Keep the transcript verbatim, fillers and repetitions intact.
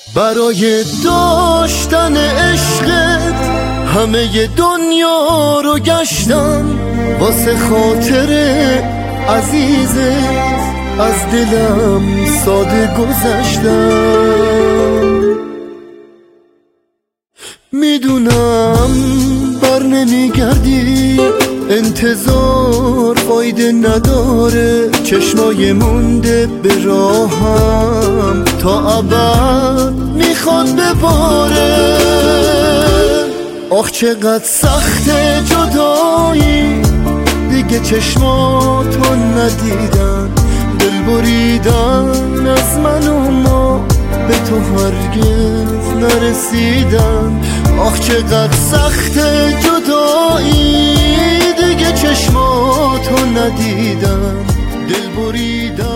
برای داشتن عشقت همه دنیا رو گشتم، واسه خاطر عزیزت از دلم ساده گذشتم. میدونم بر نمیگردی، انتظار فایده نداره، چشمای مونده به راهم تا ابد میخواد بباره. آخ چقدر سخته جدایی، دیگه چشماتو ندیدن، دل بریدن از من و ما به تو هرگز نرسیدن. آخ چقدر سخته جدایی، دیگه چشماتو ندیدن، دل بریدن